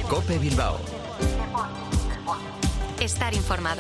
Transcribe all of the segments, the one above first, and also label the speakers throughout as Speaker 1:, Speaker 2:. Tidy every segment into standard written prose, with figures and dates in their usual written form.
Speaker 1: COPE Bilbao.
Speaker 2: Estar informado.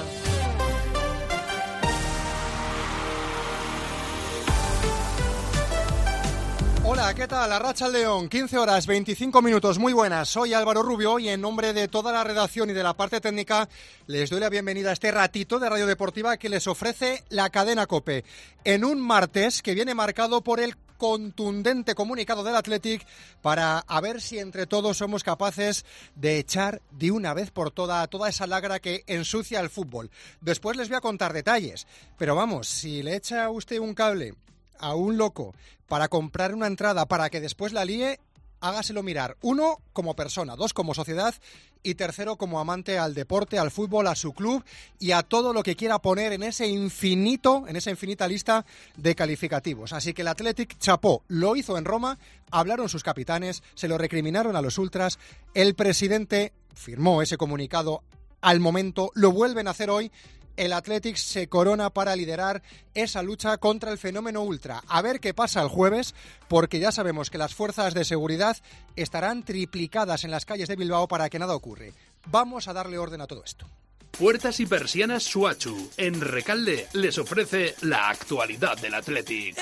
Speaker 3: Hola, ¿qué tal? Arratsaldeon, 15 horas, 25 minutos, muy buenas. Soy Álvaro Rubio y en nombre de toda la redacción y de la parte técnica les doy la bienvenida a este ratito de Radio Deportiva que les ofrece la cadena COPE. En un martes que viene marcado por el contundente comunicado del Athletic para a ver si entre todos somos capaces de echar de una vez por toda esa lagra que ensucia el fútbol. Después les voy a contar detalles, pero vamos, si le echa usted un cable a un loco para comprar una entrada para que después la líe, hágaselo mirar. 1, como persona, 2, como sociedad y 3, como amante al deporte, al fútbol, a su club y a todo lo que quiera poner en esa infinita lista de calificativos. Así que el Athletic chapó, lo hizo en Roma, hablaron sus capitanes, se lo recriminaron a los ultras, el presidente firmó ese comunicado al momento, lo vuelven a hacer hoy. El Athletic se corona para liderar esa lucha contra el fenómeno ultra. A ver qué pasa el jueves, porque ya sabemos que las fuerzas de seguridad estarán triplicadas en las calles de Bilbao para que nada ocurra. Vamos a darle orden a todo esto.
Speaker 4: Puertas y persianas Suachu, en Recalde, les ofrece la actualidad del Athletic.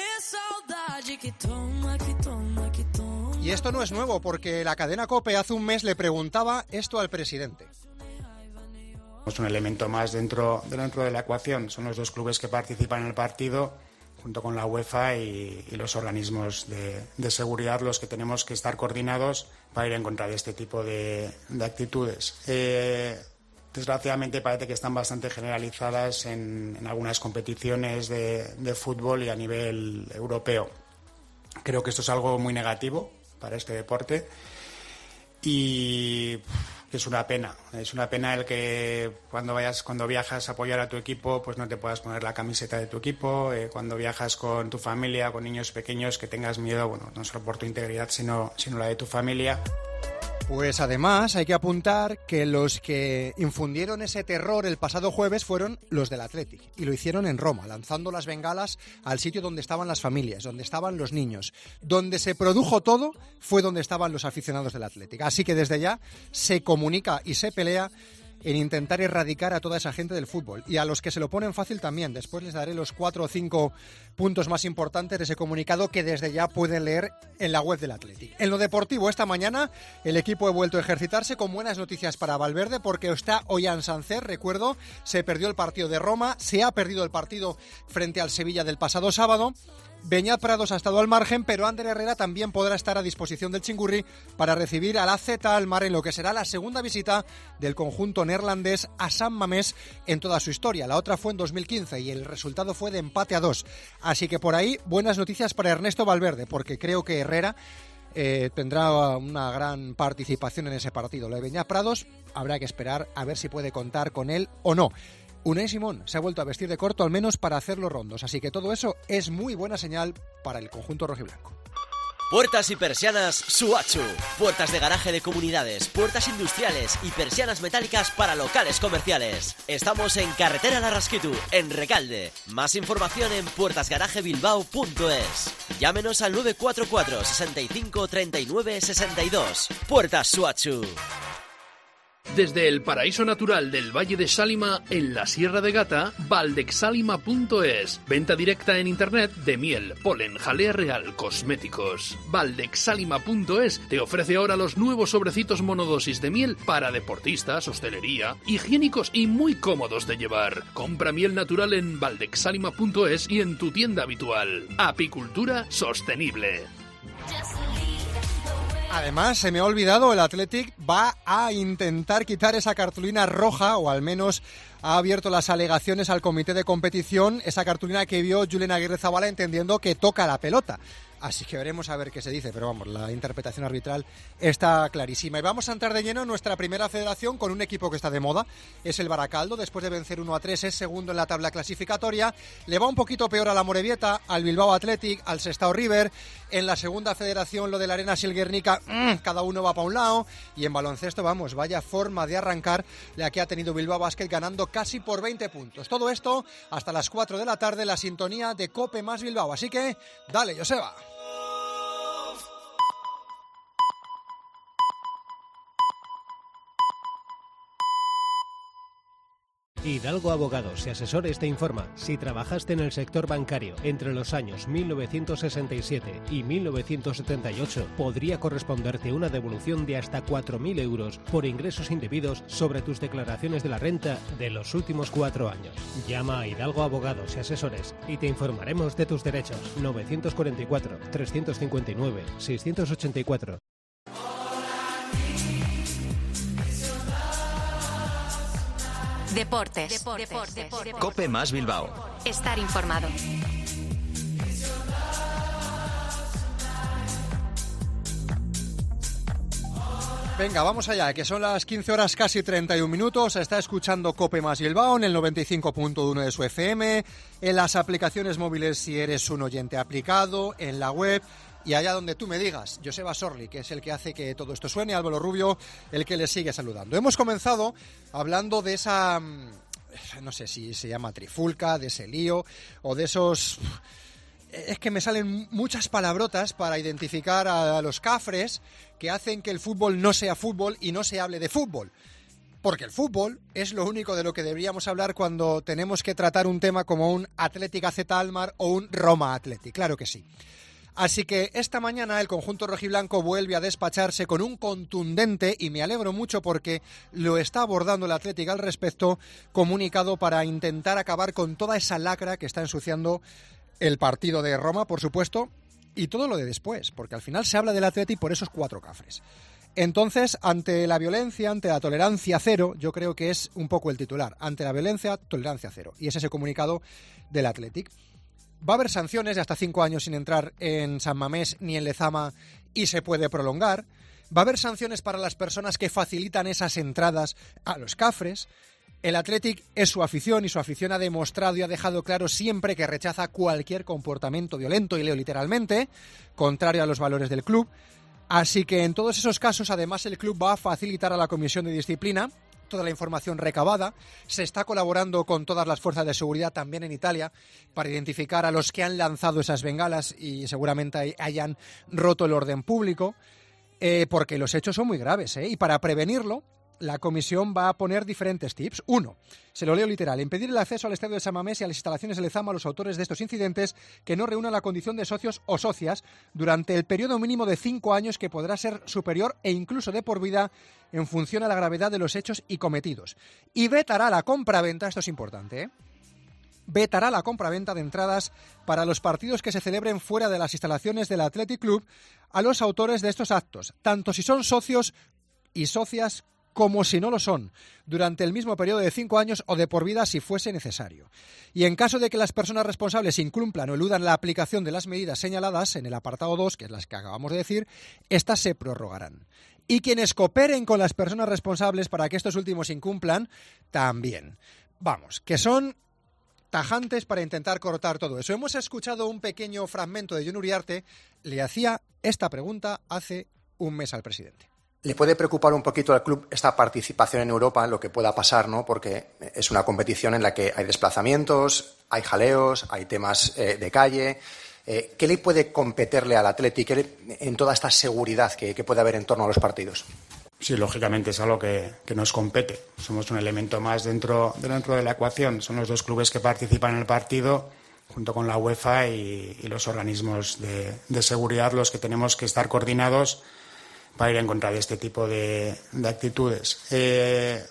Speaker 3: Y esto no es nuevo, porque la cadena COPE hace un mes le preguntaba esto al presidente.
Speaker 5: Es un elemento más dentro de la ecuación. Son los dos clubes que participan en el partido, junto con la UEFA y los organismos de seguridad, los que tenemos que estar coordinados para ir en contra de este tipo de actitudes. Desgraciadamente parece que están bastante generalizadas en algunas competiciones de fútbol y a nivel europeo. Creo que esto es algo muy negativo para este deporte y es una pena el que cuando viajas a apoyar a tu equipo pues no te puedas poner la camiseta de tu equipo, cuando viajas con tu familia, con niños pequeños, que tengas miedo, bueno, no solo por tu integridad sino la de tu familia.
Speaker 3: Pues además hay que apuntar que los que infundieron ese terror el pasado jueves fueron los del Athletic y lo hicieron en Roma, lanzando las bengalas al sitio donde estaban las familias, donde estaban los niños. Donde se produjo todo fue donde estaban los aficionados del Athletic. Así que desde ya se comunica y se pelea en intentar erradicar a toda esa gente del fútbol. Y a los que se lo ponen fácil también. Después les daré los 4 o 5 puntos más importantes de ese comunicado que desde ya pueden leer en la web del Athletic. En lo deportivo, esta mañana el equipo ha vuelto a ejercitarse con buenas noticias para Valverde, porque está Ollán Sánchez, recuerdo, se perdió el partido de Roma, se ha perdido el partido frente al Sevilla del pasado sábado. Beñat Prados ha estado al margen, pero Ander Herrera también podrá estar a disposición del Chingurri para recibir a la AZ Alkmaar en lo que será la segunda visita del conjunto neerlandés a San Mamés en toda su historia. La otra fue en 2015 y el resultado fue de empate a 2. Así que por ahí buenas noticias para Ernesto Valverde, porque creo que Herrera tendrá una gran participación en ese partido. Lo de Beñat Prados habrá que esperar a ver si puede contar con él o no. Unai Simón se ha vuelto a vestir de corto, al menos para hacer los rondos, así que todo eso es muy buena señal para el conjunto rojiblanco.
Speaker 6: Puertas y persianas Suachu. Puertas de garaje de comunidades, puertas industriales y persianas metálicas para locales comerciales. Estamos en Carretera Larrasquitu, en Recalde. Más información en puertasgarajebilbao.es. Llámenos al 944 65 39 62. Puertas Suachu.
Speaker 4: Desde el paraíso natural del Valle de Sálima, en la Sierra de Gata, valdexsalima.es. Venta directa en internet de miel, polen, jalea real, cosméticos. Valdexsalima.es te ofrece ahora los nuevos sobrecitos monodosis de miel para deportistas, hostelería, higiénicos y muy cómodos de llevar. Compra miel natural en valdexsalima.es y en tu tienda habitual. Apicultura sostenible.
Speaker 3: Además, se me ha olvidado, el Athletic va a intentar quitar esa cartulina roja, o al menos ha abierto las alegaciones al comité de competición, esa cartulina que vio Julen Aguirrezabala entendiendo que toca la pelota. Así que veremos a ver qué se dice, pero vamos, la interpretación arbitral está clarísima. Y vamos a entrar de lleno en nuestra primera federación con un equipo que está de moda, es el Baracaldo. Después de vencer 1-3, es segundo en la tabla clasificatoria. Le va un poquito peor a la Amorebieta, al Bilbao Athletic, al Sestao River. En la segunda federación, lo de la Arena Silguernica, cada uno va para un lado. Y en baloncesto, vamos, vaya forma de arrancar la que ha tenido Bilbao Basket, ganando casi por 20 puntos. Todo esto hasta las 4 de la tarde, la sintonía de COPE más Bilbao. Así que, dale, Joseba.
Speaker 1: Hidalgo Abogados y Asesores te informa. Si trabajaste en el sector bancario entre los años 1967 y 1978, podría corresponderte una devolución de hasta 4.000 euros por ingresos indebidos sobre tus declaraciones de la renta de los últimos 4 años. Llama a Hidalgo Abogados y Asesores y te informaremos de tus derechos. 944 359 684.
Speaker 2: Deportes.
Speaker 7: COPE más Bilbao.
Speaker 2: Estar informado.
Speaker 3: Venga, vamos allá, que son las 15 horas casi 31 minutos. Está escuchando COPE más Bilbao en el 95.1 de su FM, en las aplicaciones móviles si eres un oyente aplicado, en la web y allá donde tú me digas. Joseba Sorli, que es el que hace que todo esto suene, Álvaro Rubio, el que le sigue saludando. Hemos comenzado hablando de esa, no sé si se llama trifulca, de ese lío o de esos... Es que me salen muchas palabrotas para identificar a los cafres que hacen que el fútbol no sea fútbol y no se hable de fútbol. Porque el fútbol es lo único de lo que deberíamos hablar cuando tenemos que tratar un tema como un Athletic AZ Alkmaar o un Roma Athletic, claro que sí. Así que esta mañana el conjunto rojiblanco vuelve a despacharse con un contundente, y me alegro mucho porque lo está abordando el Athletic al respecto, comunicado para intentar acabar con toda esa lacra que está ensuciando el partido de Roma, por supuesto, y todo lo de después, porque al final se habla del Athletic por esos 4 cafres. Entonces, ante la violencia, ante la tolerancia cero, yo creo que es un poco el titular. Ante la violencia, tolerancia cero. Y ese es ese comunicado del Athletic. Va a haber sanciones de hasta 5 años sin entrar en San Mamés ni en Lezama y se puede prolongar. Va a haber sanciones para las personas que facilitan esas entradas a los cafres. El Athletic es su afición y su afición ha demostrado y ha dejado claro siempre que rechaza cualquier comportamiento violento, y leo literalmente, contrario a los valores del club. Así que en todos esos casos, además, el club va a facilitar a la comisión de disciplina toda la información recabada. Se está colaborando con todas las fuerzas de seguridad también en Italia para identificar a los que han lanzado esas bengalas y seguramente hayan roto el orden público, porque los hechos son muy graves, y para prevenirlo la comisión va a poner diferentes tips. 1, se lo leo literal: impedir el acceso al estadio de San Mamés y a las instalaciones de Lezama a los autores de estos incidentes que no reúnan la condición de socios o socias durante el periodo mínimo de 5 años, que podrá ser superior e incluso de por vida en función a la gravedad de los hechos y cometidos. Y vetará la compraventa, esto es importante, vetará la compraventa de entradas para los partidos que se celebren fuera de las instalaciones del Athletic Club a los autores de estos actos, tanto si son socios y socias como si no lo son, durante el mismo periodo de 5 años o de por vida si fuese necesario. Y en caso de que las personas responsables incumplan o eludan la aplicación de las medidas señaladas en el apartado 2, que es las que acabamos de decir, estas se prorrogarán. Y quienes cooperen con las personas responsables para que estos últimos incumplan, también. Vamos, que son tajantes para intentar cortar todo eso. Hemos escuchado un pequeño fragmento de Jon Uriarte. Le hacía esta pregunta hace un mes al presidente.
Speaker 8: ¿Le puede preocupar un poquito al club esta participación en Europa, lo que pueda pasar, ¿no? Porque es una competición en la que hay desplazamientos, hay jaleos, hay temas de calle. ¿Qué le puede competirle al Athletic en toda esta seguridad que puede haber en torno a los partidos?
Speaker 5: Sí, lógicamente es algo que nos compete. Somos un elemento más dentro de la ecuación. Son los 2 clubes que participan en el partido, junto con la UEFA y los organismos de seguridad, los que tenemos que estar coordinados para ir en contra de este tipo de actitudes, que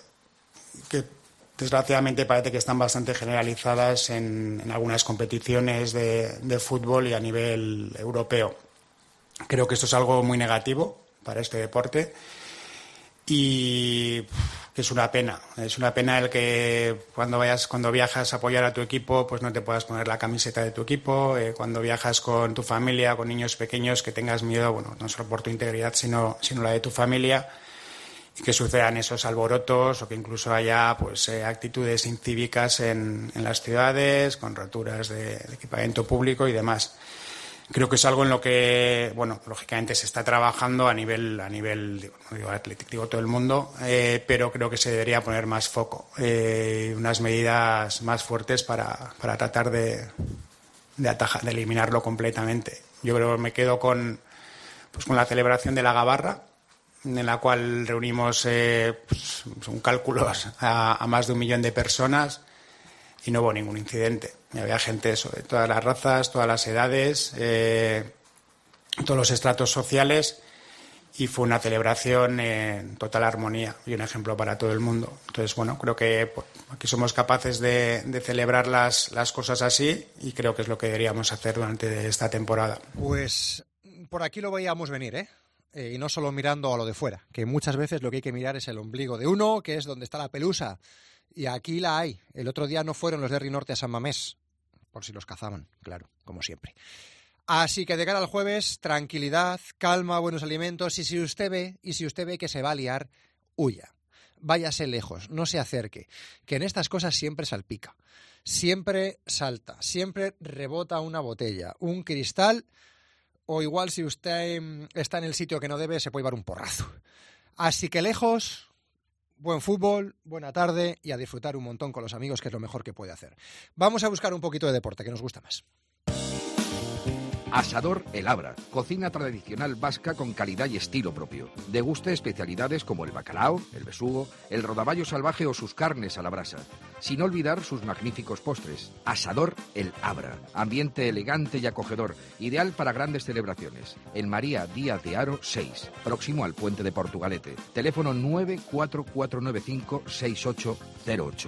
Speaker 5: desgraciadamente parece que están bastante generalizadas en algunas competiciones de fútbol y a nivel europeo. Creo que esto es algo muy negativo para este deporte y que es una pena. Es una pena el que cuando viajas a apoyar a tu equipo, pues no te puedas poner la camiseta de tu equipo. Cuando viajas con tu familia, con niños pequeños, que tengas miedo, bueno, no solo por tu integridad, sino la de tu familia, y que sucedan esos alborotos o que incluso haya pues actitudes incívicas en las ciudades, con roturas de equipamiento público y demás. Creo que es algo en lo que, bueno, lógicamente se está trabajando a nivel, no digo Athletic, digo todo el mundo, pero creo que se debería poner más foco, unas medidas más fuertes para tratar de eliminarlo completamente. Yo creo que me quedo con la celebración de la gabarra, en la cual reunimos son cálculos a más de 1 millón de personas y no hubo ningún incidente. Había gente de todas las razas, todas las edades, todos los estratos sociales, y fue una celebración en total armonía y un ejemplo para todo el mundo. Entonces, bueno, creo que aquí somos capaces de celebrar las cosas así, y creo que es lo que deberíamos hacer durante esta temporada.
Speaker 3: Pues por aquí lo veíamos venir, ¿eh? Y no solo mirando a lo de fuera, que muchas veces lo que hay que mirar es el ombligo de uno, que es donde está la pelusa. Y aquí la hay. El otro día no fueron los de Rinorte a San Mamés, por si los cazaban, claro, como siempre. Así que de cara al jueves, tranquilidad, calma, buenos alimentos, y si usted ve que se va a liar, huya. Váyase lejos, no se acerque, que en estas cosas siempre salpica, siempre salta, siempre rebota una botella, un cristal, o igual si usted está en el sitio que no debe, se puede llevar un porrazo. Así que lejos, buen fútbol, buena tarde y a disfrutar un montón con los amigos, que es lo mejor que puede hacer. Vamos a buscar un poquito de deporte, que nos gusta más.
Speaker 2: Asador El Abra, cocina tradicional vasca con calidad y estilo propio. Deguste especialidades como el bacalao, el besugo, el rodaballo salvaje o sus carnes a la brasa. Sin olvidar sus magníficos postres. Asador El Abra, ambiente elegante y acogedor, ideal para grandes celebraciones. En María Díaz de Haro 6, próximo al puente de Portugalete. Teléfono 944956808.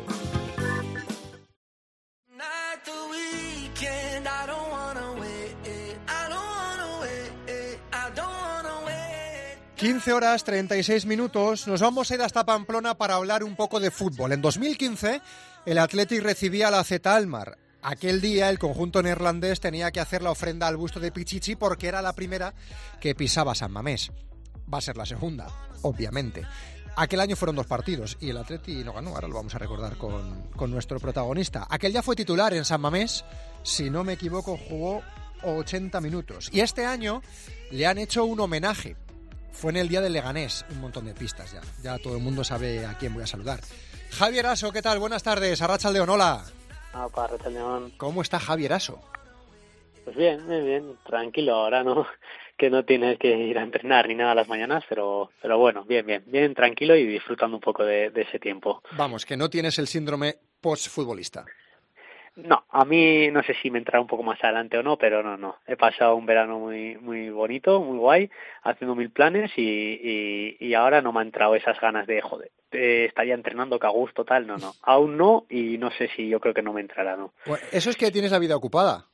Speaker 3: Quince horas 36 minutos, nos vamos a ir hasta Pamplona para hablar un poco de fútbol. En 2015 el Athletic recibía a la Z Alkmaar. Aquel día el conjunto neerlandés tenía que hacer la ofrenda al busto de Pichichi porque era la primera que pisaba San Mamés. Va a ser la segunda, obviamente. Aquel año fueron 2 partidos y el Athletic no ganó, ahora lo vamos a recordar con nuestro protagonista. Aquel día fue titular en San Mamés, si no me equivoco jugó 80 minutos. Y este año le han hecho un homenaje. Fue en el día del Leganés, un montón de pistas ya. Ya todo el mundo sabe a quién voy a saludar. Javier Aso, ¿qué tal? Buenas tardes. Arratsaldeon, hola.
Speaker 9: Arratsaldeon.
Speaker 3: ¿Cómo está Javier Aso?
Speaker 9: Pues bien. Tranquilo, ahora no, que no tienes que ir a entrenar ni nada a las mañanas, pero bueno, bien, tranquilo y disfrutando un poco de ese tiempo.
Speaker 3: Vamos, que no tienes el síndrome post-futbolista.
Speaker 9: No, a mí no sé si me entrará un poco más adelante o no, pero no. He pasado un verano muy bonito, muy guay, haciendo 1000 planes y ahora no me han entrado esas ganas de, joder, estaría entrenando que a gusto, tal, no. Aún no, y no sé si yo creo que no me entrará, ¿no?
Speaker 3: Bueno, eso es que tienes la vida ocupada.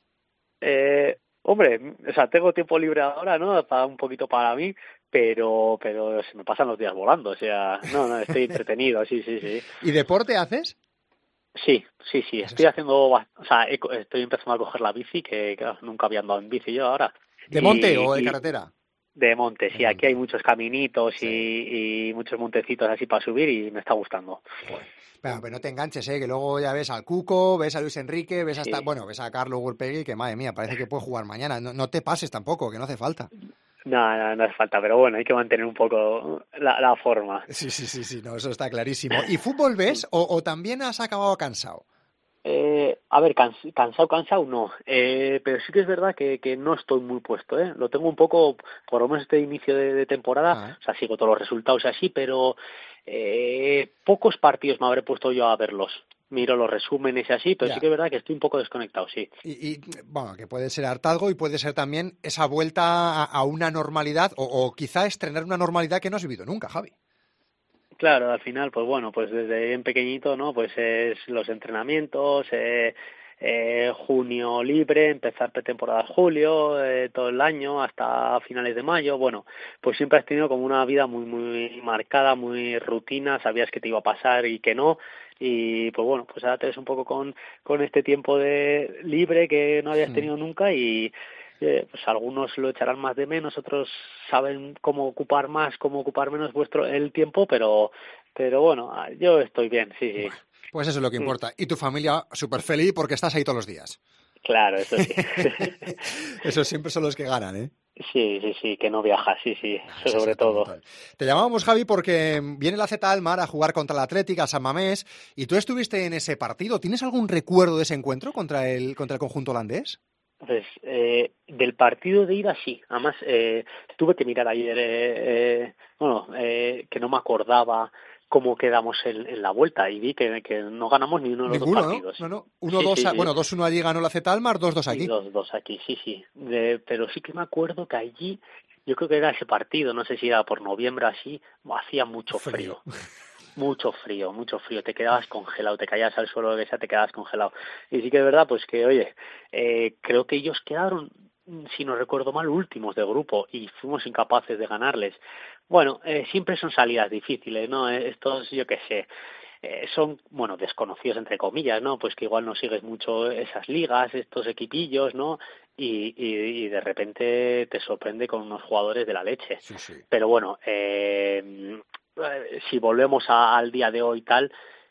Speaker 9: Hombre, o sea, tengo tiempo libre ahora, ¿no? Un poquito para mí, pero se me pasan los días volando, o sea, no, estoy entretenido, sí.
Speaker 3: ¿Y deporte haces?
Speaker 9: Sí, estoy haciendo, o sea, estoy empezando a coger la bici, que nunca había andado en bici yo ahora.
Speaker 3: ¿De monte o de carretera?
Speaker 9: De monte, sí, aquí hay muchos caminitos y muchos montecitos así para subir y me está gustando.
Speaker 3: Pero no te enganches, que luego ya ves al Cuco, ves a Luis Enrique, ves ves a Carlos Gurpegui, que madre mía, parece que puede jugar mañana. No te pases tampoco, que no hace falta.
Speaker 9: No hace falta, pero bueno, hay que mantener un poco la forma.
Speaker 3: Sí, no, eso está clarísimo. ¿Y fútbol ves o también has acabado cansado?
Speaker 9: A ver, cansado no, pero sí que es verdad que no estoy muy puesto, lo tengo un poco, por lo menos este inicio de temporada, o sea, sigo todos los resultados así, pero pocos partidos me habré puesto yo a verlos. Miro los resúmenes y así, pero sí que es verdad que estoy un poco desconectado, sí.
Speaker 3: Y bueno, que puede ser hartazgo y puede ser también esa vuelta a una normalidad o quizá estrenar una normalidad que no has vivido nunca, Javi.
Speaker 9: Claro, al final, pues bueno, pues desde bien pequeñito, ¿no? Pues es los entrenamientos, junio libre, empezar pretemporada julio, todo el año hasta finales de mayo. Bueno, pues siempre has tenido como una vida muy marcada, muy rutina, sabías que te iba a pasar y que no. Y pues bueno, pues ahora te ves un poco con este tiempo de libre que no habías tenido nunca y pues algunos lo echarán más de menos, otros saben cómo ocupar más, cómo ocupar menos el tiempo, pero bueno, yo estoy bien, sí.
Speaker 3: Pues eso es lo que importa. Y tu familia súper feliz porque estás ahí todos los días.
Speaker 9: Claro, eso sí.
Speaker 3: Esos siempre son los que ganan, ¿eh?
Speaker 9: Sí, que no viajas, sí, eso sobre todo.
Speaker 3: Te llamábamos, Javi, porque viene la Z Alkmaar a jugar contra el Athletic, a San Mamés, y tú estuviste en ese partido. ¿Tienes algún recuerdo de ese encuentro contra el conjunto holandés?
Speaker 9: Pues del partido de ida sí, además tuve que mirar ayer, que no me acordaba cómo quedamos en la vuelta y vi que no ganamos ni uno de los dos
Speaker 3: Ninguno,
Speaker 9: partidos.
Speaker 3: ¿no?
Speaker 9: Sí,
Speaker 3: 1-2,
Speaker 9: sí, sí.
Speaker 3: bueno, 2-1 allí ganó la Z-Almar, 2-2
Speaker 9: Y
Speaker 3: aquí.
Speaker 9: 2-2 aquí, sí. Pero sí que me acuerdo que allí, yo creo que era ese partido, no sé si era por noviembre así, hacía mucho frío. Mucho frío, te quedabas congelado, te caías al suelo, lo que sea, te quedabas congelado. Y sí que es verdad, pues que, oye, creo que ellos quedaron, si no recuerdo mal, últimos de grupo y fuimos incapaces de ganarles. Bueno, siempre son salidas difíciles, ¿no? Estos, yo qué sé, son, bueno, desconocidos entre comillas, ¿no? Pues que igual no sigues mucho esas ligas, estos equipillos, ¿no? Y de repente te sorprende con unos jugadores de la leche.
Speaker 3: Sí.
Speaker 9: Pero bueno, si volvemos al día de hoy tal,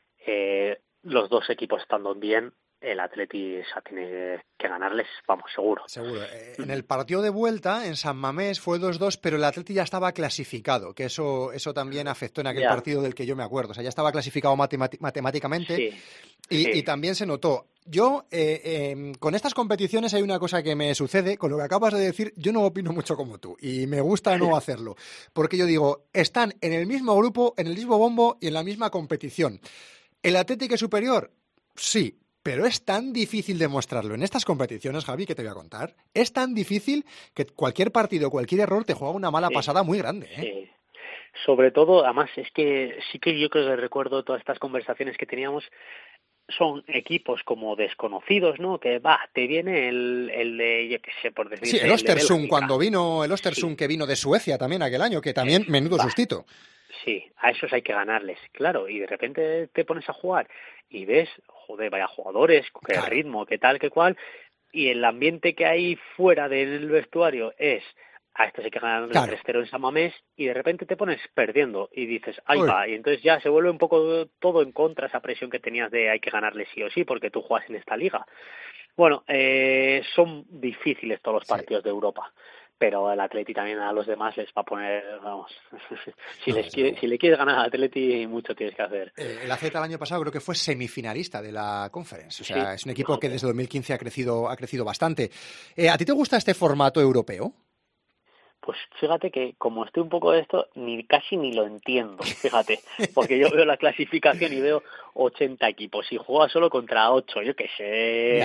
Speaker 9: los dos equipos estando bien, el Atleti tiene que ganarles, vamos, seguro.
Speaker 3: Seguro. En el partido de vuelta, en San Mamés, fue 2-2, pero el Atleti ya estaba clasificado, que eso también afectó en aquel partido del que yo me acuerdo. O sea, ya estaba clasificado matemáticamente y también se notó. Yo, con estas competiciones hay una cosa que me sucede, con lo que acabas de decir, yo no opino mucho como tú y me gusta no hacerlo, porque yo digo, están en el mismo grupo, en el mismo bombo y en la misma competición. ¿El Atlético es superior? Sí. Pero es tan difícil demostrarlo en estas competiciones, Javi, que te voy a contar. Es tan difícil que cualquier partido, cualquier error te juega una mala pasada muy grande, ¿eh?
Speaker 9: Sí. Sobre todo, además, es que sí que yo creo que recuerdo todas estas conversaciones que teníamos, son equipos como desconocidos, ¿no? Que te viene el de, yo qué sé, por decir.
Speaker 3: Sí, el Östersund, cuando vino, el Östersund que vino de Suecia también aquel año, que también menudo sustito.
Speaker 9: Sí, a esos hay que ganarles, claro, y de repente te pones a jugar y ves, joder, vaya jugadores, qué ritmo, qué tal, qué cual, y el ambiente que hay fuera del vestuario es, a estos hay que ganar el 3-0 en San Mamés, y de repente te pones perdiendo y dices, ahí va, y entonces ya se vuelve un poco todo en contra esa presión que tenías de hay que ganarle sí o sí, porque tú juegas en esta liga. Bueno, son difíciles todos los partidos de Europa, pero el Atleti también a los demás les va a poner, vamos, si le quieres ganar al Atleti, mucho tienes que hacer.
Speaker 3: El AZ el año pasado creo que fue semifinalista de la Conference, o sea, es un equipo que desde 2015 ha crecido bastante. ¿A ti te gusta este formato europeo?
Speaker 9: Pues fíjate que como estoy un poco de esto, casi ni lo entiendo, fíjate, porque yo veo la clasificación y veo 80 equipos y juega solo contra 8, yo qué sé.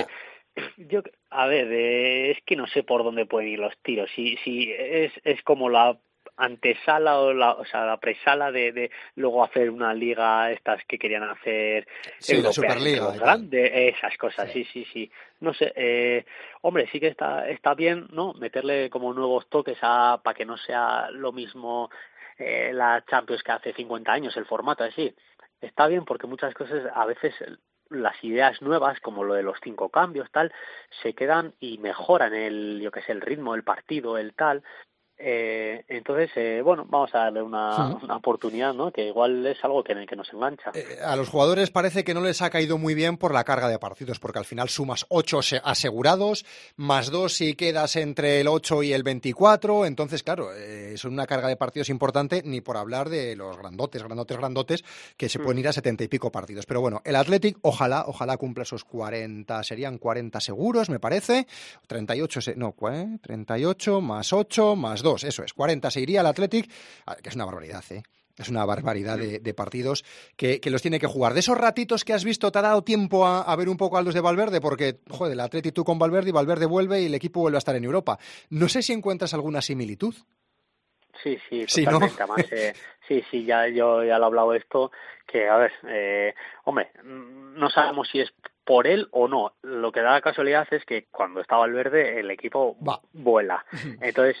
Speaker 9: A ver, es que no sé por dónde pueden ir los tiros. Si es como la antesala o sea, la presala de luego hacer una liga estas que querían hacer
Speaker 3: la Superliga
Speaker 9: grande, esas cosas, sí. No sé, hombre, sí que está bien, ¿no? Meterle como nuevos toques para que no sea lo mismo la Champions que hace 50 años, el formato así. Está bien porque muchas cosas a veces las ideas nuevas, como lo de los 5 cambios, tal, se quedan y mejoran el ritmo del partido, el tal. Entonces, bueno, vamos a darle una oportunidad, ¿no? Que igual es algo que nos engancha.
Speaker 3: A los jugadores parece que no les ha caído muy bien por la carga de partidos, porque al final sumas 8 asegurados, más 2 si quedas entre el 8 y el 24, entonces, claro, son una carga de partidos importante, ni por hablar de los grandotes, que se pueden ir a 70 y pico partidos. Pero bueno, el Athletic, ojalá cumpla esos 40, serían 40 seguros, me parece, 38 más 8 más 2. Eso es, 40 se iría al Athletic, que es una barbaridad, ¿eh? Es una barbaridad de partidos que los tiene que jugar. De esos ratitos que has visto, ¿te ha dado tiempo a ver un poco a los de Valverde? Porque, joder, el Athletic tú con Valverde y Valverde vuelve y el equipo vuelve a estar en Europa. No sé si encuentras alguna similitud.
Speaker 9: Sí, totalmente. ¿No? Además, sí, yo ya lo he hablado esto, que, a ver, hombre, no sabemos si es por él o no. Lo que da la casualidad es que cuando está Valverde el equipo vuela. Entonces,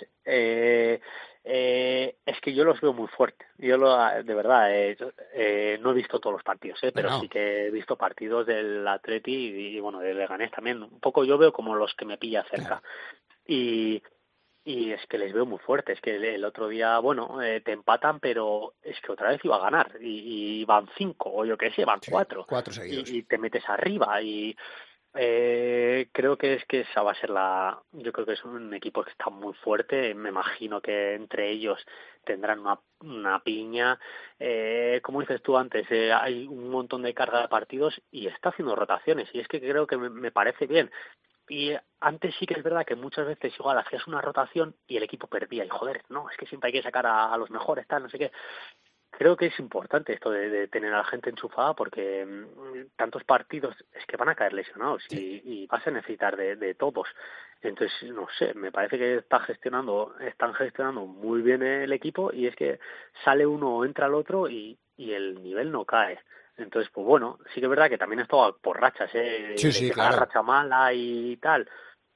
Speaker 9: es que yo los veo muy fuertes. Yo de verdad no he visto todos los partidos, pero sí que he visto partidos del Atleti y bueno, del Leganés también. Un poco yo veo como los que me pilla cerca. Y es que les veo muy fuertes, es que el otro día, bueno, te empatan, pero es que otra vez iba a ganar, y van 5, o yo qué sé, van 4.
Speaker 3: 4 seguidos.
Speaker 9: Y te metes arriba, y creo que esa va a ser yo creo que es un equipo que está muy fuerte, me imagino que entre ellos tendrán una piña, como dices tú antes, hay un montón de carga de partidos y está haciendo rotaciones, y es que creo que me parece bien. Y antes sí que es verdad que muchas veces igual hacías una rotación y el equipo perdía. Y joder, no, es que siempre hay que sacar a los mejores, tal, no sé qué. Creo que es importante esto de tener a la gente enchufada porque tantos partidos es que van a caer lesionados y vas a necesitar de todos. Entonces, no sé, me parece que están gestionando muy bien el equipo y es que sale uno o entra el otro y el nivel no cae. Entonces, pues bueno, sí que es verdad que también es todo por rachas,
Speaker 3: Sí, claro.
Speaker 9: Una racha mala y tal,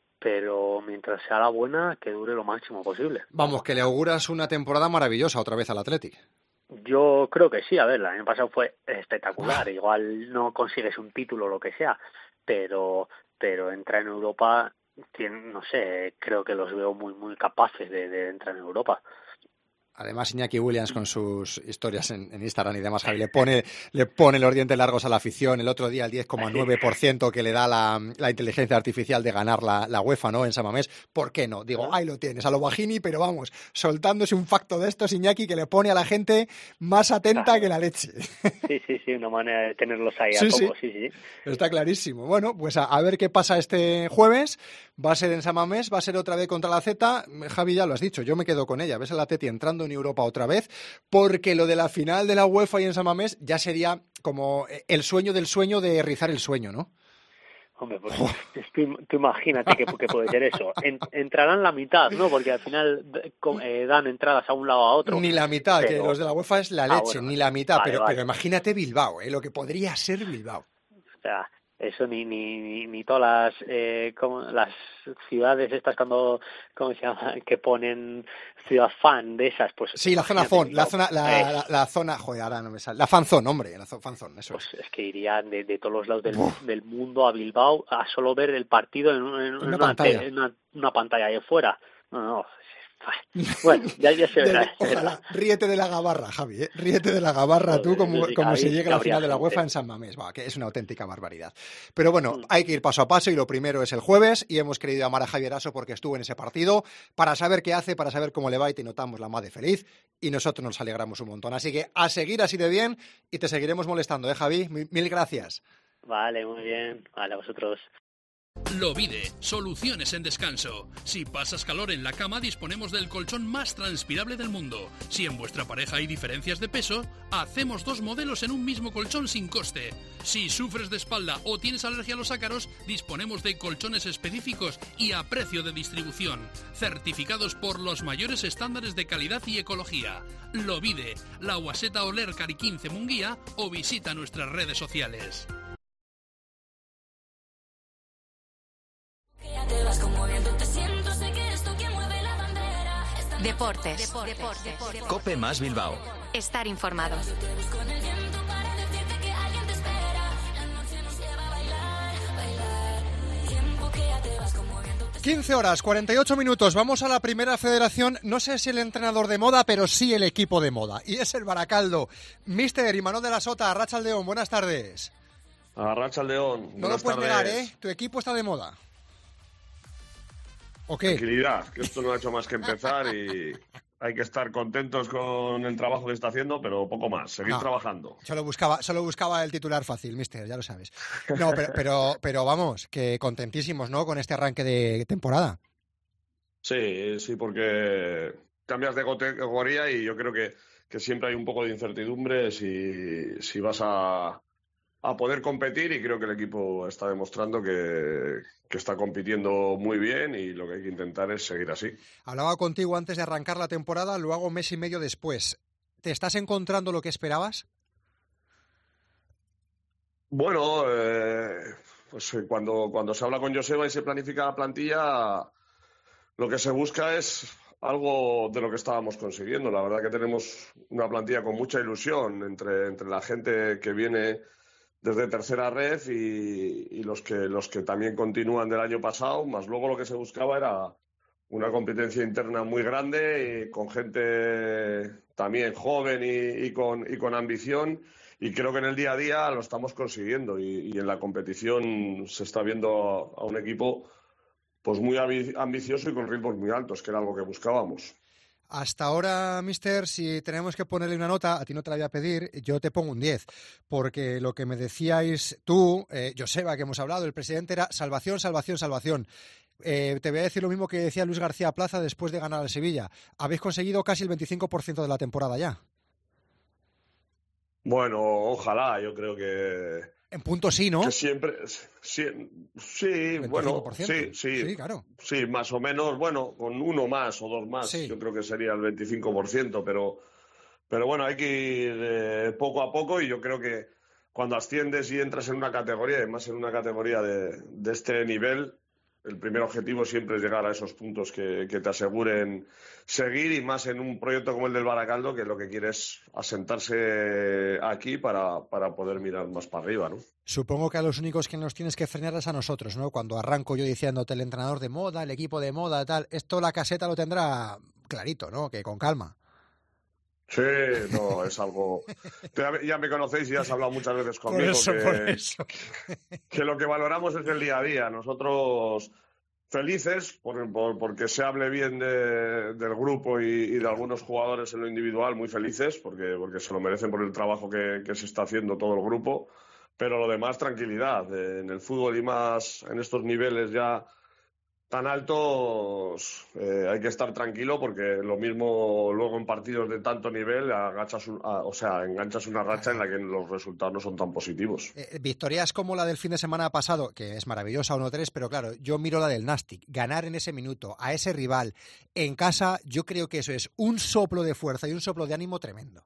Speaker 9: pero mientras sea la buena, que dure lo máximo posible.
Speaker 3: Vamos, que le auguras una temporada maravillosa otra vez al Athletic.
Speaker 9: Yo creo que sí, a ver, el año pasado fue espectacular, igual no consigues un título o lo que sea, pero entrar en Europa, no sé, creo que los veo muy capaces de entrar en Europa.
Speaker 3: Además, Iñaki Williams con sus historias en Instagram y demás, Javi, le pone los dientes largos a la afición. El otro día el 10,9% que le da la inteligencia artificial de ganar la UEFA, ¿no? En San Mamés. ¿Por qué no? Digo, ahí lo tienes, a lo Bajini, pero vamos, soltándose un facto de estos, Iñaki, que le pone a la gente más atenta que la leche.
Speaker 9: Sí, una manera de tenerlos ahí a todos, sí.
Speaker 3: Está clarísimo. Bueno, pues a ver qué pasa este jueves. Va a ser en San Mamés, va a ser otra vez contra la Z. Javi, ya lo has dicho, yo me quedo con ella. ¿Ves a la Teti entrando en Europa otra vez? Porque lo de la final de la UEFA y en San Mamés ya sería como el sueño del sueño de rizar el sueño, ¿no?
Speaker 9: Hombre, pues tú imagínate que puede ser eso. Entrarán la mitad, ¿no? Porque al final dan entradas a un lado a otro.
Speaker 3: Ni la mitad, pero... que los de la UEFA es la leche,
Speaker 9: bueno,
Speaker 3: ni la mitad.
Speaker 9: Vale.
Speaker 3: Pero imagínate Bilbao, lo que podría ser Bilbao.
Speaker 9: O sea, eso ni todas las ciudades estas cuando, ¿cómo se llama? Que ponen ciudad fan de esas, pues.
Speaker 3: Sí, la zona fan, la zona, joder, ahora no me sale. La fanzone, hombre, la fanzone, eso
Speaker 9: pues es que irían de todos los lados del mundo a Bilbao a solo ver el partido en una pantalla ahí fuera. No. Bueno, ya se verá.
Speaker 3: Ojalá, ríete de la gabarra, Javi, ríete de la gabarra tú como se llegue a la final de la UEFA en San Mamés, que es una auténtica barbaridad. Pero bueno, hay que ir paso a paso y lo primero es el jueves y hemos querido llamar a Javier Aso porque estuvo en ese partido para saber qué hace, para saber cómo le va y te notamos la madre feliz y nosotros nos alegramos un montón. Así que a seguir así de bien y te seguiremos molestando, Javi? Mil gracias.
Speaker 9: Vale, muy bien. Vale, a vosotros.
Speaker 4: Lovide, soluciones en descanso. Si pasas calor en la cama, disponemos del colchón más transpirable del mundo. Si en vuestra pareja hay diferencias de peso, hacemos 2 modelos en un mismo colchón sin coste. Si sufres de espalda o tienes alergia a los ácaros, disponemos de colchones específicos y a precio de distribución, certificados por los mayores estándares de calidad y ecología. Lovide, La Guaseta Oler Cari 15 Munguía o visita nuestras redes sociales.
Speaker 10: Deportes.
Speaker 7: Cope más Bilbao.
Speaker 10: Estar informado.
Speaker 3: 15 horas, 48 minutos. Vamos a la primera federación. No sé si el entrenador de moda, pero sí el equipo de moda. Y es el Baracaldo. Mister Imanol de la Sota, Arratsaldeon, buenas tardes.
Speaker 11: Arratsaldeon,
Speaker 3: no lo puedes negar, ¿eh? Tu equipo está de moda. ¿O qué?
Speaker 11: Tranquilidad, que esto no ha hecho más que empezar y hay que estar contentos con el trabajo que está haciendo, pero poco más, seguir trabajando.
Speaker 3: Solo buscaba el titular fácil, mister, ya lo sabes. No, pero vamos, que contentísimos, ¿no?, con este arranque de temporada.
Speaker 11: Sí, porque cambias de categoría y yo creo que siempre hay un poco de incertidumbre si vas a poder competir, y creo que el equipo está demostrando que está compitiendo muy bien y lo que hay que intentar es seguir así.
Speaker 3: Hablaba contigo antes de arrancar la temporada, lo hago mes y medio después. ¿Te estás encontrando lo que esperabas?
Speaker 11: Bueno, pues cuando se habla con Joseba y se planifica la plantilla, lo que se busca es algo de lo que estábamos consiguiendo. La verdad que tenemos una plantilla con mucha ilusión entre la gente que viene desde tercera red y los que también continúan del año pasado, más luego lo que se buscaba era una competencia interna muy grande, con gente también joven y con ambición, y creo que en el día a día lo estamos consiguiendo y en la competición se está viendo a un equipo pues muy ambicioso y con ritmos muy altos, que era algo que buscábamos.
Speaker 3: Hasta ahora, mister, si tenemos que ponerle una nota, a ti no te la voy a pedir, yo te pongo un 10, porque lo que me decíais tú, Joseba, que hemos hablado, el presidente, era salvación, salvación, salvación. Te voy a decir lo mismo que decía Luis García Plaza después de ganar al Sevilla. Habéis conseguido casi el 25% de la temporada ya.
Speaker 11: Bueno, ojalá, yo creo que...
Speaker 3: En punto sí, ¿no?
Speaker 11: Que siempre... Sí, bueno, sí,
Speaker 3: claro.
Speaker 11: Sí, más o menos, bueno, con uno más o dos más, sí. Yo creo que sería el 25%, pero bueno, hay que ir poco a poco y yo creo que cuando asciendes y entras en una categoría, además en una categoría de este nivel, el primer objetivo siempre es llegar a esos puntos que te aseguren seguir, y más en un proyecto como el del Baracaldo, que lo que quiere es asentarse aquí para poder mirar más para arriba, ¿no?
Speaker 3: Supongo que a los únicos que nos tienes que frenar es a nosotros, ¿no? Cuando arranco yo diciéndote el entrenador de moda, el equipo de moda, tal, esto la caseta lo tendrá clarito, ¿no? Que con calma.
Speaker 11: Sí, no, es algo... Ya me conocéis y ya has hablado muchas veces conmigo.
Speaker 3: Por eso.
Speaker 11: Que lo que valoramos es el día a día. Nosotros felices porque se hable bien del grupo y de algunos jugadores en lo individual, muy felices porque se lo merecen por el trabajo que se está haciendo todo el grupo, pero lo demás, tranquilidad. En el fútbol y más en estos niveles ya tan altos, hay que estar tranquilo, porque lo mismo luego en partidos de tanto nivel enganchas una racha en la que los resultados no son tan positivos.
Speaker 3: Victorias como la del fin de semana pasado, que es maravillosa, 1-3, pero claro, yo miro la del Nastic. Ganar en ese minuto a ese rival en casa, yo creo que eso es un soplo de fuerza y un soplo de ánimo tremendo.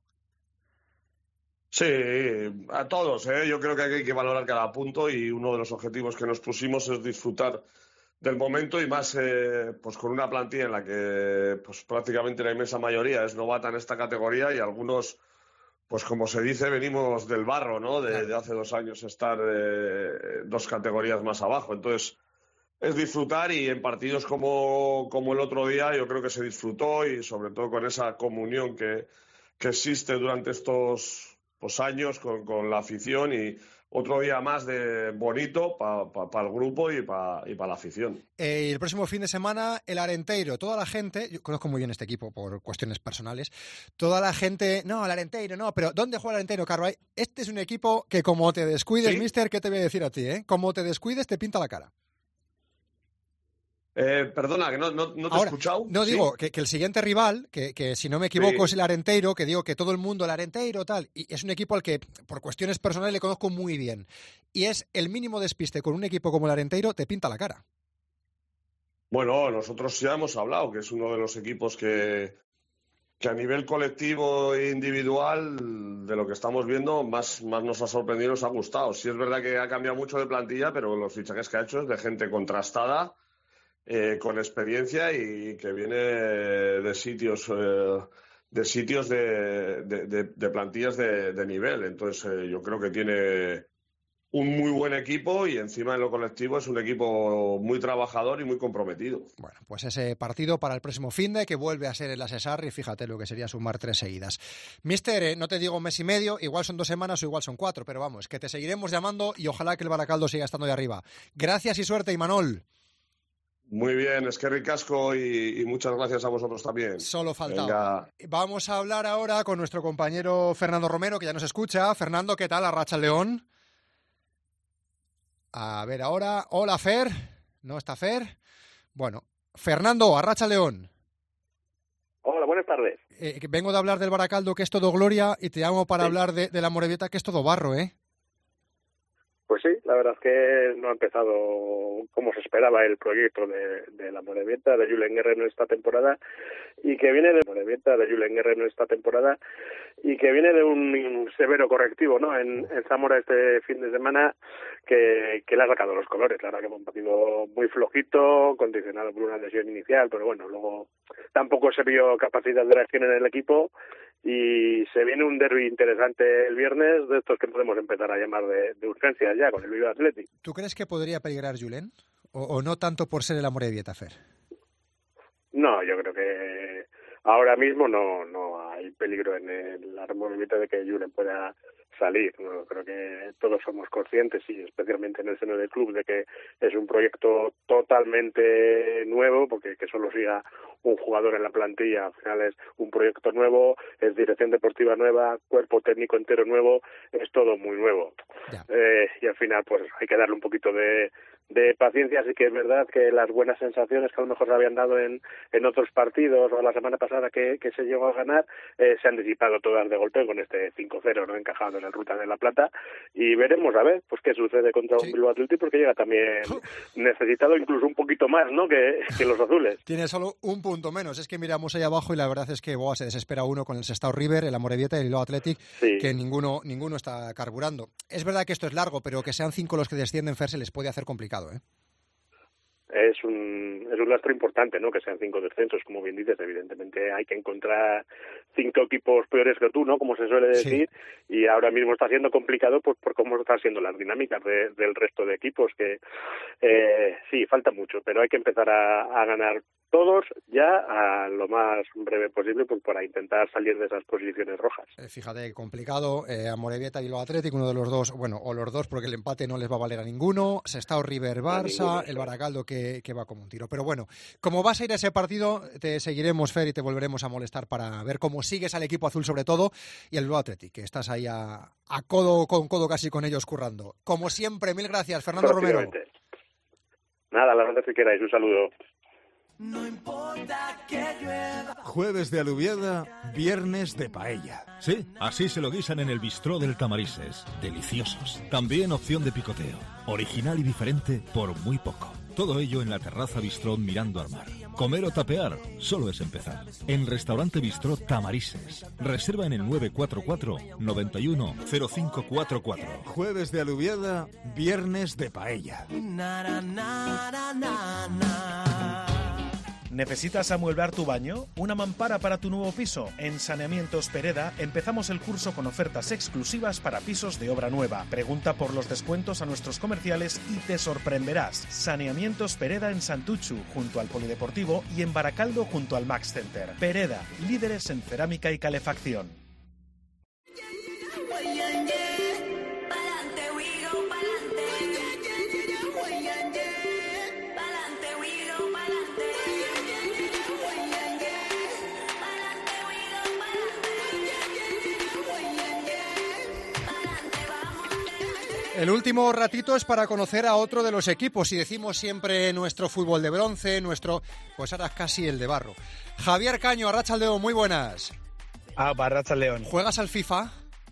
Speaker 11: Sí, a todos, yo creo que hay que valorar cada punto, y uno de los objetivos que nos pusimos es disfrutar del momento, y más pues con una plantilla en la que pues prácticamente la inmensa mayoría es novata en esta categoría, y algunos, pues como se dice, venimos del barro, ¿no? De hace 2 años estar 2 categorías más abajo. Entonces, es disfrutar, y en partidos como el otro día yo creo que se disfrutó, y sobre todo con esa comunión que existe durante estos años con la afición, y otro día más de bonito para el grupo y para la afición.
Speaker 3: El próximo fin de semana, el Arenteiro. Toda la gente, yo conozco muy bien este equipo por cuestiones personales, toda la gente, no, el Arenteiro, no, pero ¿dónde juega el Arenteiro, Carvajal? Este es un equipo que como te descuides, ¿sí? Mister, ¿qué te voy a decir a ti? Como te descuides, te pinta la cara.
Speaker 11: Perdona, que no te he escuchado.
Speaker 3: No, ¿sí? Digo que el siguiente rival, que si no me equivoco, sí, es el Arenteiro, que digo que todo el mundo el Arenteiro, tal, y es un equipo al que por cuestiones personales le conozco muy bien. Y es el mínimo despiste con un equipo como el Arenteiro, te pinta la cara.
Speaker 11: Bueno, nosotros ya hemos hablado que es uno de los equipos que a nivel colectivo e individual, de lo que estamos viendo, más nos ha sorprendido y nos ha gustado. Sí es verdad que ha cambiado mucho de plantilla, pero los fichajes que ha hecho es de gente contrastada, con experiencia, y que viene de sitios de plantillas de nivel. Entonces yo creo que tiene un muy buen equipo, y encima en lo colectivo es un equipo muy trabajador y muy comprometido.
Speaker 3: Bueno, pues ese partido para el próximo finde, que vuelve a ser el Asesarri, fíjate lo que sería sumar 3 seguidas. Mister, no te digo 1 mes y medio, igual son 2 semanas o igual son 4, pero vamos, que te seguiremos llamando, y ojalá que el Baracaldo siga estando de arriba. Gracias y suerte, Imanol.
Speaker 11: Muy bien, es que ricasco, y muchas gracias a vosotros también.
Speaker 3: Solo faltaba. Venga. Vamos a hablar ahora con nuestro compañero Fernando Romero, que ya nos escucha. Fernando, ¿qué tal? Arracha León. A ver ahora. Hola, Fer. ¿No está Fer? Bueno, Fernando, Arracha León.
Speaker 10: Hola, buenas tardes.
Speaker 3: Vengo de hablar del Baracaldo, que es todo gloria, y te llamo para hablar de la Amorebieta, que es todo barro, ¿eh?
Speaker 10: Pues sí, la verdad es que no ha empezado como se esperaba el proyecto de la Amorebieta, de Julen Guerrero en esta temporada, y que viene de un severo correctivo, ¿no? En Zamora este fin de semana, que le ha sacado los colores. La verdad que fue un partido muy flojito, condicionado por una lesión inicial, pero bueno, luego tampoco se vio capacidad de reacción en el equipo, y se viene un derbi interesante el viernes, de estos que podemos empezar a llamar de urgencia ya, con el Viva Athletic.
Speaker 3: ¿Tú crees que podría peligrar Julen? ¿O no tanto por ser el Amorebieta, Fer?
Speaker 10: No, yo creo que ahora mismo no hay peligro en la Amorebieta de que Julen pueda salir. Bueno, creo que todos somos conscientes, y especialmente en el seno del club, de que es un proyecto totalmente nuevo, porque que solo siga un jugador en la plantilla, al final es un proyecto nuevo, es dirección deportiva nueva, cuerpo técnico entero nuevo, es todo muy nuevo. Y al final pues hay que darle un poquito de paciencia. Así que es verdad que las buenas sensaciones que a lo mejor se habían dado en otros partidos, o la semana pasada que se llegó a ganar, se han disipado todas de golpe con este 5-0, ¿no?, encajado en el Ruta de la Plata, y veremos a ver pues qué sucede contra un Bilbao Athletic, porque llega también necesitado incluso un poquito más, ¿no?, que los azules.
Speaker 3: Tiene solo un punto menos. Es que miramos ahí abajo y la verdad es que se desespera uno con el Sestao River, el Amorebieta y el Bilbao Athletic, que ninguno está carburando. Es verdad que esto es largo, pero que sean 5 los que descienden, Fer, se les puede hacer complicado, ¿eh?
Speaker 10: Es un lastre importante, ¿no?, que sean 5 descensos, como bien dices. Evidentemente hay que encontrar 5 equipos peores que tú, ¿no?, como se suele decir, y ahora mismo está siendo complicado pues por cómo están siendo las dinámicas del resto de equipos, que sí, falta mucho, pero hay que empezar a ganar todos ya a lo más breve posible, pues para intentar salir de esas posiciones rojas.
Speaker 3: Fíjate, complicado. Amorebieta y Bilbao Athletic, uno de los dos, bueno, o los dos, porque el empate no les va a valer a ninguno. Sestao River Barça, el Barakaldo que va como un tiro. Pero bueno, como vas a ir a ese partido, te seguiremos, Fer, y te volveremos a molestar para ver cómo sigues al equipo azul sobre todo, y el Bilbao Athletic, que estás ahí a codo con codo casi con ellos currando. Como siempre, mil gracias, Fernando Romero.
Speaker 10: Nada, las veces que queráis, un saludo.
Speaker 12: No importa que llueva.
Speaker 13: Jueves de alubiada, viernes de paella.
Speaker 14: Sí, así se lo guisan en el bistró del Tamarises. Deliciosos. También opción de picoteo. Original y diferente por muy poco. Todo ello en la terraza bistró mirando al mar. Comer o tapear solo es empezar. En Restaurante Bistró Tamarises. Reserva en el 944 91 0544.
Speaker 13: Jueves de alubiada, viernes de paella.
Speaker 15: ¿Necesitas amueblar tu baño? ¿Una mampara para tu nuevo piso? En Saneamientos Pereda empezamos el curso con ofertas exclusivas para pisos de obra nueva. Pregunta por los descuentos a nuestros comerciales y te sorprenderás. Saneamientos Pereda en Santuchu, junto al Polideportivo, y en Baracaldo, junto al Max Center. Pereda, líderes en cerámica y calefacción.
Speaker 3: El último ratito es para conocer a otro de los equipos, y decimos siempre nuestro fútbol de bronce, pues ahora casi el de barro. Javier Caño, Arratsaldeon, muy buenas.
Speaker 16: Arratsaldeon.
Speaker 3: ¿Juegas al FIFA?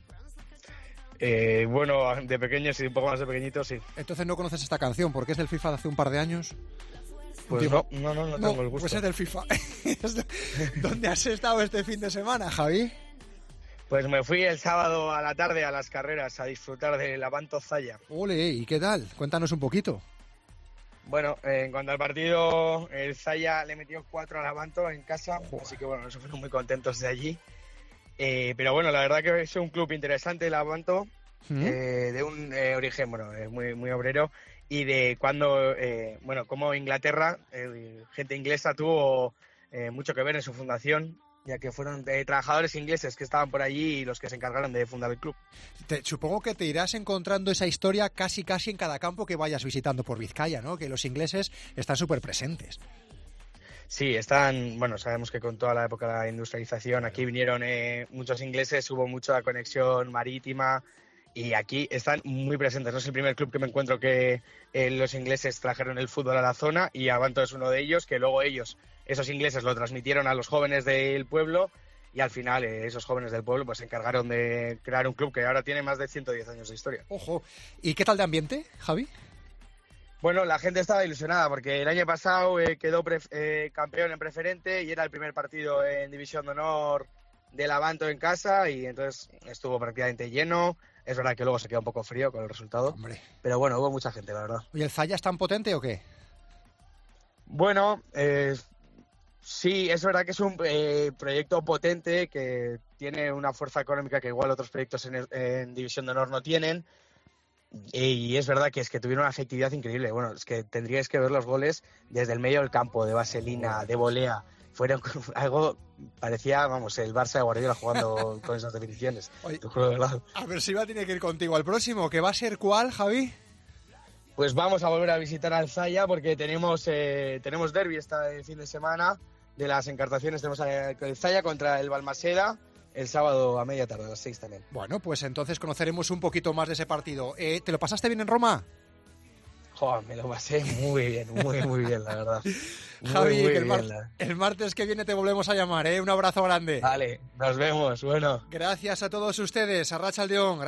Speaker 16: Bueno, de pequeño sí, un poco más de pequeñito sí.
Speaker 3: Entonces no conoces esta canción, porque es del FIFA de hace un par de años.
Speaker 16: Pues no tengo el gusto.
Speaker 3: Pues es del FIFA. ¿Dónde has estado este fin de semana, Javi?
Speaker 16: Pues me fui el sábado a la tarde a las carreras a disfrutar del Avanto Zaya.
Speaker 3: Ole, ¿y qué tal? Cuéntanos un poquito.
Speaker 16: Bueno, en cuanto al partido, el Zaya le metió 4 al Avanto en casa, así que bueno, nos fuimos muy contentos de allí. Pero bueno, la verdad que es un club interesante el Avanto, de un origen, bueno, muy, muy obrero, y de cuando, como Inglaterra, gente inglesa tuvo mucho que ver en su fundación, ya que fueron trabajadores ingleses que estaban por allí y los que se encargaron de fundar el club.
Speaker 3: Supongo que te irás encontrando esa historia casi en cada campo que vayas visitando por Vizcaya, ¿no? Que los ingleses están súper presentes.
Speaker 16: Sí, sabemos que con toda la época de la industrialización aquí vinieron muchos ingleses, hubo mucha conexión marítima y aquí están muy presentes. No es el primer club que me encuentro que los ingleses trajeron el fútbol a la zona, y Avanto es uno de ellos, que luego esos ingleses lo transmitieron a los jóvenes del pueblo, y al final esos jóvenes del pueblo pues se encargaron de crear un club que ahora tiene más de 110 años de historia.
Speaker 3: Ojo, ¿y qué tal de ambiente, Javi?
Speaker 16: Bueno, la gente estaba ilusionada porque el año pasado quedó campeón en preferente y era el primer partido en División de Honor del Avanto en casa, y entonces estuvo prácticamente lleno. Es verdad que luego se quedó un poco frío con el resultado.
Speaker 3: Hombre.
Speaker 16: Pero bueno, hubo mucha gente, la verdad.
Speaker 3: ¿Y el Zaya es tan potente o qué?
Speaker 16: Bueno, sí, es verdad que es un proyecto potente que tiene una fuerza económica que igual otros proyectos en División de Honor no tienen. Y es verdad que tuvieron una efectividad increíble. Bueno, es que tendríais que ver los goles desde el medio del campo, de vaselina, de volea, fueron algo, parecía, vamos, el Barça de Guardiola jugando con esas definiciones.
Speaker 3: Oye,
Speaker 16: te juro de verdad.
Speaker 3: A ver si va a tener que ir contigo al próximo, ¿que va a ser cuál, Javi?
Speaker 16: Pues vamos a volver a visitar al Zaya porque tenemos derbi este fin de semana de las Encartaciones. Tenemos el Zaya contra el Balmaseda el sábado a media tarde, a las 6 también.
Speaker 3: Bueno, pues entonces conoceremos un poquito más de ese partido. ¿Te lo pasaste bien en Roma?
Speaker 16: Joder, me lo pasé muy bien, muy bien, la verdad.
Speaker 3: Javi, el martes que viene te volvemos a llamar, ¿eh? Un abrazo grande.
Speaker 16: Vale, nos vemos, bueno.
Speaker 3: Gracias a todos ustedes, Arratsaldeon.